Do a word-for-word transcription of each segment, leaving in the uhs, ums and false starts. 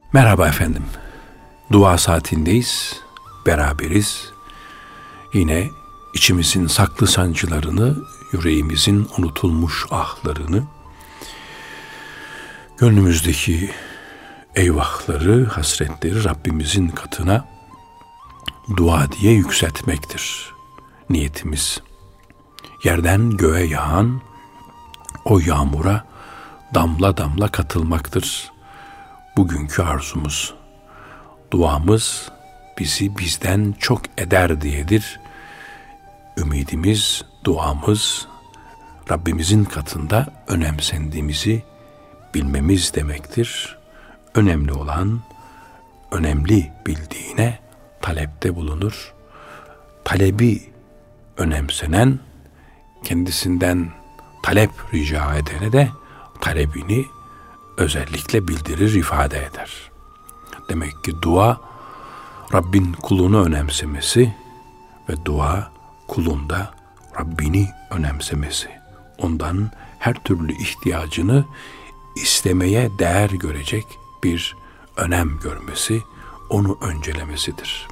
Merhaba efendim. Dua saatindeyiz, beraberiz. Yine içimizin saklı sancılarını, yüreğimizin unutulmuş ahlarını, gönlümüzdeki eyvahları, hasretleri Rabbimizin katına dua diye yükseltmektir niyetimiz. Yerden göğe yağan o yağmura damla damla katılmaktır bugünkü arzumuz. Duamız bizi bizden çok eder diyedir. Ümidimiz, duamız Rabbimizin katında önemsendiğimizi bilmemiz demektir. Önemli olan, önemli bildiğine talepte bulunur. Talebi önemsenen, kendisinden talep rica edene de talebini özellikle bildirir, ifade eder. Demek ki dua, Rabbin kulunu önemsemesi ve dua, kulunda Rabbini önemsemesi. Ondan her türlü ihtiyacını istemeye değer görecek bir önem görmesi, onu öncelemesidir.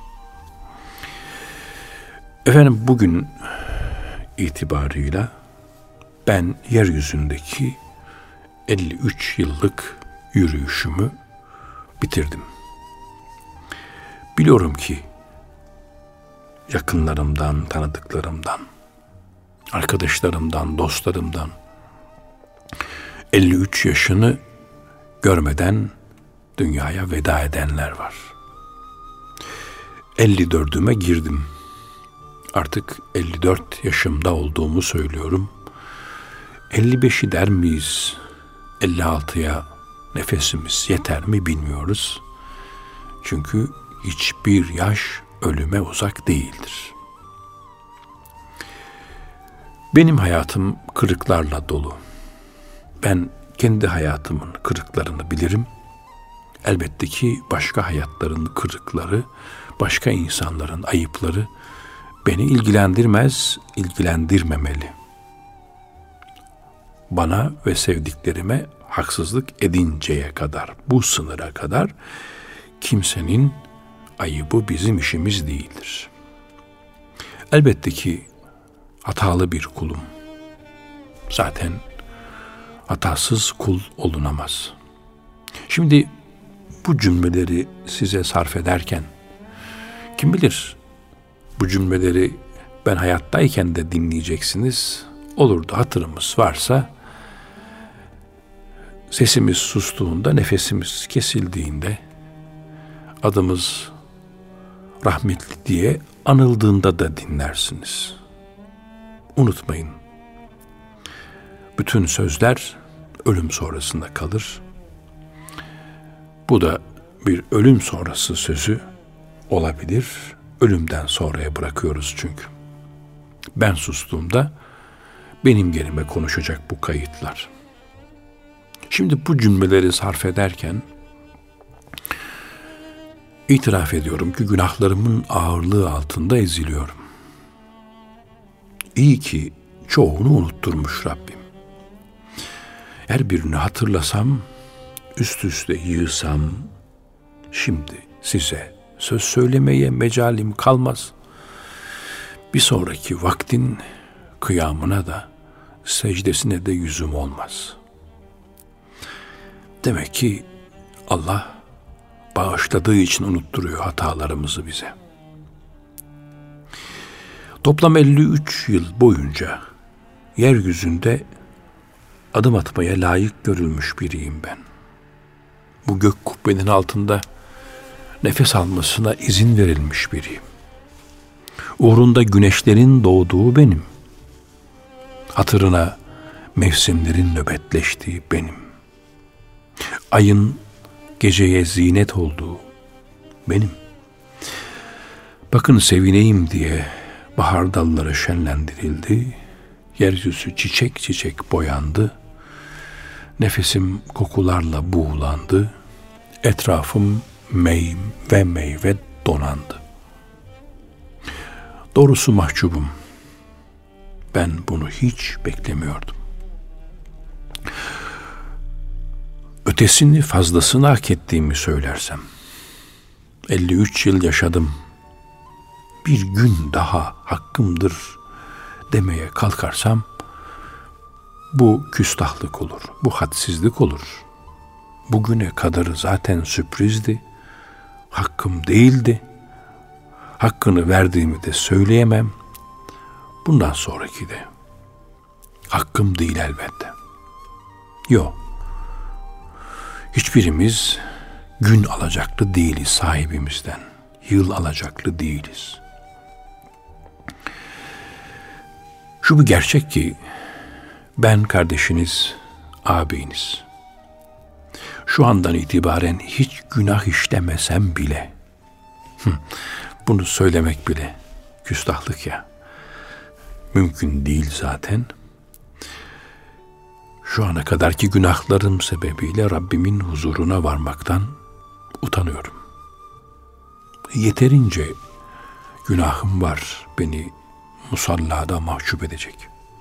Efendim, bugün itibarıyla ben yeryüzündeki elli üç yıllık yürüyüşümü bitirdim. Biliyorum ki yakınlarımdan, tanıdıklarımdan, arkadaşlarımdan, dostlarımdan elli üç yaşını görmeden dünyaya veda edenler var. elli dördüme girdim. Artık elli dört yaşımda olduğumu söylüyorum. elli beşi der miyiz? elli altıya nefesimiz yeter mi bilmiyoruz. Çünkü hiçbir yaş ölüme uzak değildir. Benim hayatım kırıklarla dolu. Ben kendi hayatımın kırıklarını bilirim. Elbette ki başka hayatların kırıkları, başka insanların ayıpları beni ilgilendirmez, ilgilendirmemeli. Bana ve sevdiklerime haksızlık edinceye kadar, bu sınıra kadar kimsenin ayıbı bizim işimiz değildir. Elbette ki hatalı bir kulum. Zaten hatasız kul olunamaz. Şimdi bu cümleleri size sarf ederken, kim bilir bu cümleleri ben hayattayken de dinleyeceksiniz. Olur da hatırımız varsa, sesimiz sustuğunda, nefesimiz kesildiğinde, adımız rahmetli diye anıldığında da dinlersiniz. Unutmayın, bütün sözler ölüm sonrasında kalır. Bu da bir ölüm sonrası sözü olabilir. Ölümden sonraya bırakıyoruz çünkü. Ben sustuğumda benim yerime konuşacak bu kayıtlar. Şimdi bu cümleleri sarf ederken itiraf ediyorum ki günahlarımın ağırlığı altında eziliyorum. İyi ki çoğunu unutturmuş Rabbim. Her birini hatırlasam, üst üste yığsam, şimdi size söz söylemeye mecalim kalmaz. Bir sonraki vaktin kıyamına da, secdesine de yüzüm olmaz. Demek ki Allah bağışladığı için unutturuyor hatalarımızı bize. Toplam elli üç yıl boyunca yeryüzünde adım atmaya layık görülmüş biriyim ben. Bu gök kubbenin altında nefes almasına izin verilmiş biriyim. Uğrunda güneşlerin doğduğu benim. Hatırına mevsimlerin nöbetleştiği benim. Ayın geceye zinet olduğu benim. Bakın sevineyim diye bahar dalları şenlendirildi. Yeryüzü çiçek çiçek boyandı. Nefesim kokularla buğulandı. Etrafım meyve ve meyve donandı. Doğrusu mahcubum. Ben bunu hiç beklemiyordum. ötesini fazlasını hak ettiğimi söylersem, elli üç yıl yaşadım, bir gün daha hakkımdır demeye kalkarsam, bu küstahlık olur, bu hadsizlik olur. Bugüne kadarı zaten sürprizdi, hakkım değildi, hakkını verdiğimi de söyleyemem, bundan sonraki de hakkım değil elbette. Yok, hiçbirimiz gün alacaklı değiliz sahibimizden, yıl alacaklı değiliz. Şu bir gerçek ki, ben kardeşiniz, ağabeyiniz. Şu andan itibaren hiç günah işlemesem bile, bunu söylemek bile küstahlık ya, mümkün değil zaten. Şu ana kadarki günahlarım sebebiyle Rabbimin huzuruna varmaktan utanıyorum. Yeterince günahım var beni musallada mahcup edecek.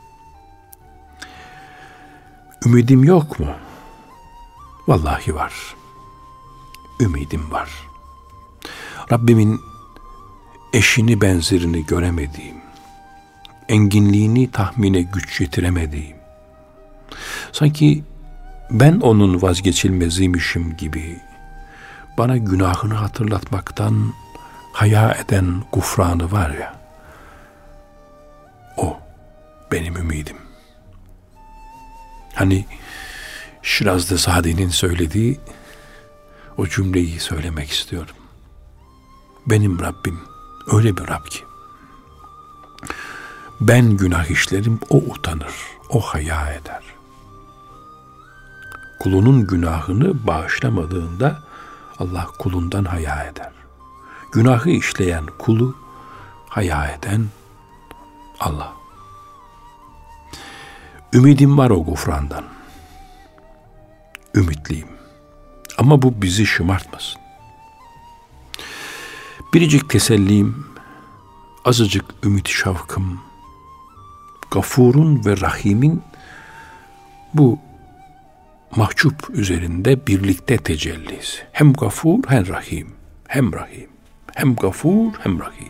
Ümidim yok mu? Vallahi var. Ümidim var. Rabbimin eşini benzerini göremediğim, enginliğini tahmine güç yetiremediğim, sanki ben onun vazgeçilmeziymişim gibi bana günahını hatırlatmaktan haya eden gufranı var ya, o benim ümidim. Hani Şiraz'da Sadi'nin söylediği o cümleyi söylemek istiyorum. Benim Rabbim öyle bir Rab ki, ben günah işlerim, o utanır, o haya eder. Kulunun günahını bağışlamadığında Allah kulundan haya eder. Günahı işleyen kulu haya eden Allah. Ümidim var o gufrandan. Ümitliyim. Ama bu bizi şımartmasın. Biricik tesellim, azıcık ümit şavkım, Gafur'un ve Rahim'in bu mahcup üzerinde birlikte tecellisi. Hem Gafur hem Rahim, hem Rahim, hem Gafur hem Rahim.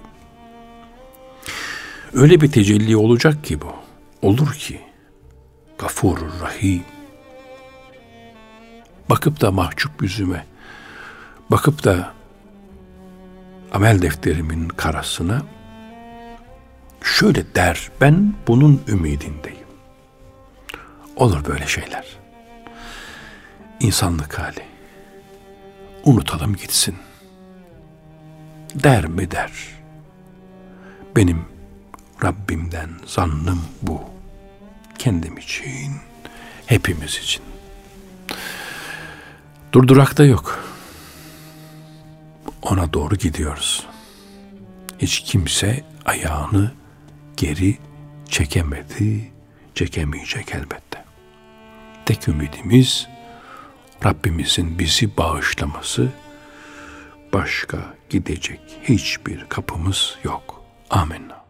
Öyle bir tecelli olacak ki bu, olur ki Gafur Rahim. Bakıp da mahcup yüzüme, bakıp da amel defterimin karasına şöyle der, ben bunun ümidindeyim. Olur böyle şeyler. İnsanlık hali. Unutalım gitsin. Der mi der. Benim Rabbimden zannım bu. Kendim için, hepimiz için. Durdurakta yok. Ona doğru gidiyoruz. Hiç kimse ayağını geri çekemedi, çekemeyecek elbette. Tek ümidimiz Rabbimizin bizi bağışlaması, başka gidecek hiçbir kapımız yok. Amenna.